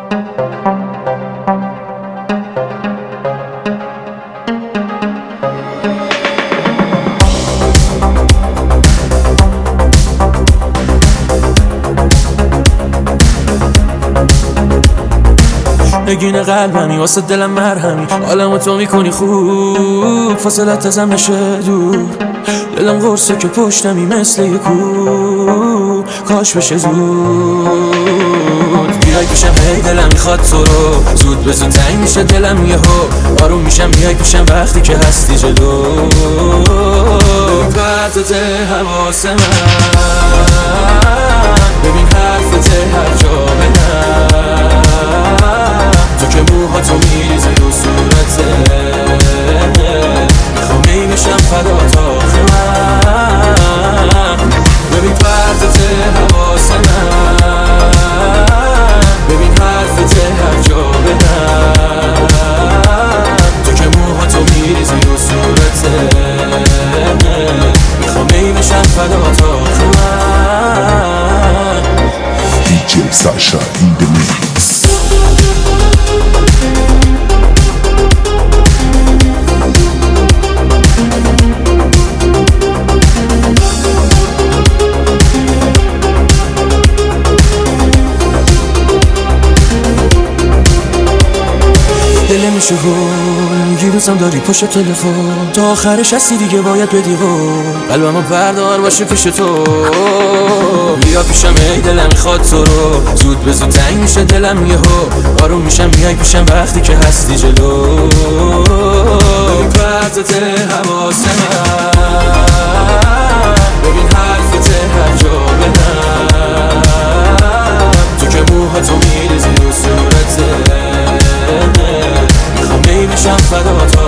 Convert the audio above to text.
نگین قلبمی واسه دلم مرهمی، حالمو تو میکنی خوب، فاصلت ازم نشه دور. دلم قرصه که پشتمی مثل یه کو، کاش بشه زود. بیای پیشم هی دلم میخواد تو رو، زود به زود تنگ میشه دلم یهو، آروم میشم بیای پیشم وقتی که هستی جلو. ببین پرتت حواس من، ببین حرفت هر جا بدم، تو که موهاتو میریزی رو صورته، میخوام ای بشم فدا تا آخر من. ببین پرتت حواس من، ببین حرفت هر جا بدم، تو که موهاتو میریزی رو صورته، میخوام ای بشم فدا تا آخر من. DJ Sasha in the mix. دل میشه هول، یه روزم داری پشت تلفن، تا آخرش هستی دیگه باید بدی قول، قلبمو بردار باشه پیش تو. بیا پیشم ای دلم میخواد تو رو، زود به زود تنگ میشه دلم یهو، آروم میشم بیای پیشم وقتی که هستی جلو. ببین پرتت حواس من، ببین حرفت هر جا بدم، تو که موهاتو میریزی رو صورته، میخوام ای بشم فدا تا